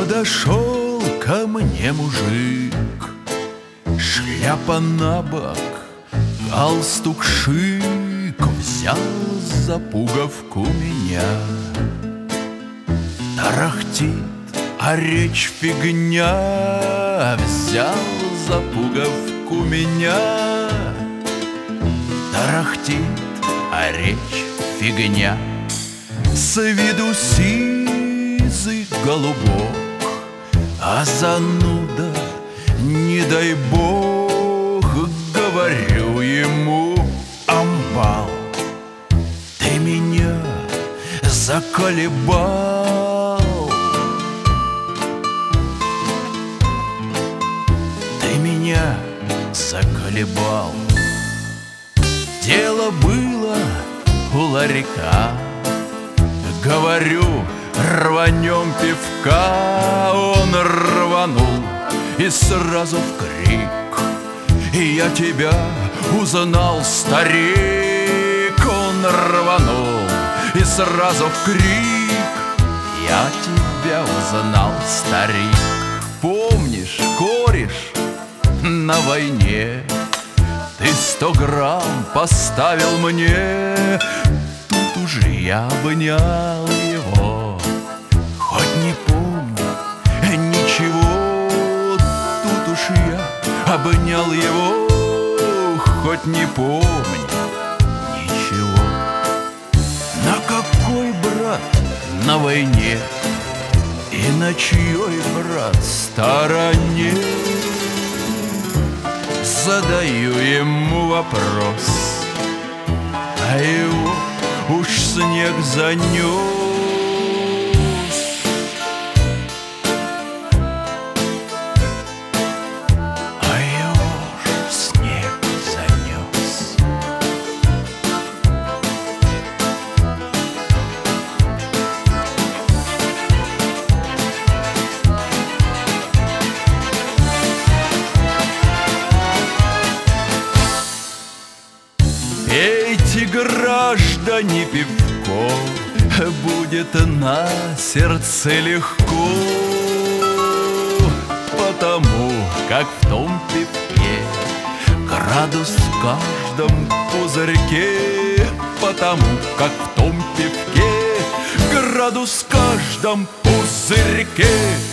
Подошел ко мне мужик, шляпа на бок, галстук шик, взял за пуговку меня. Тарахтит, а речь фигня, взял за пуговку меня. Тарахтит, а речь фигня. С виду сизый голубок, а зануда, не дай бог, говорю ему: амбал, ты меня заколебал. Ты меня заколебал. Дело было у ларька, говорю, рванем пивка. Он рванул и сразу в крик: и я тебя узнал, старик. Он рванул и сразу в крик: я тебя узнал, старик. Помнишь, кореш, на войне ты 100 грамм поставил мне. Тут уже я обнял его, хоть не помню ничего. Тут уж я обнял его, хоть не помню ничего. На какой, брат, на войне и на чьей, брат, стороне? Задаю ему вопрос, а его уж снег занес. А его уж снег занес. Пейте, граждане, пивко, будет на сердце легко, потому как в том пивке градус в каждом пузырьке. Потому как в том пивке градус в каждом пузырьке.